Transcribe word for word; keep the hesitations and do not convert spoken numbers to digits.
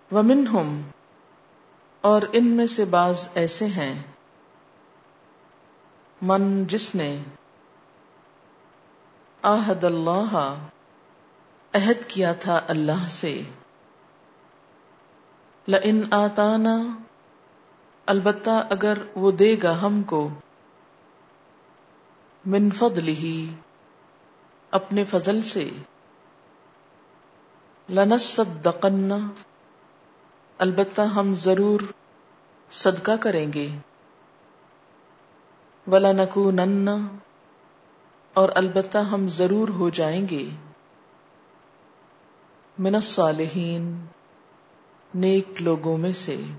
वमिनहुम, और इनमें से बाज ऐसे हैं, मन जिसने, आहदल्लाह, अहद किया था अल्लाह से, लइन आताना, अलबत्ता अगर वो देगा हमको, मिन फदलिही, अपने फजल से, लनस्सद्दक़न्ना, अलबत्ता हम जरूर सदका करेंगे, वलनकूनन्ना, और अलबत्ता हम जरूर हो जाएंगे, मिनस्सालिहीन, नेक लोगों में से।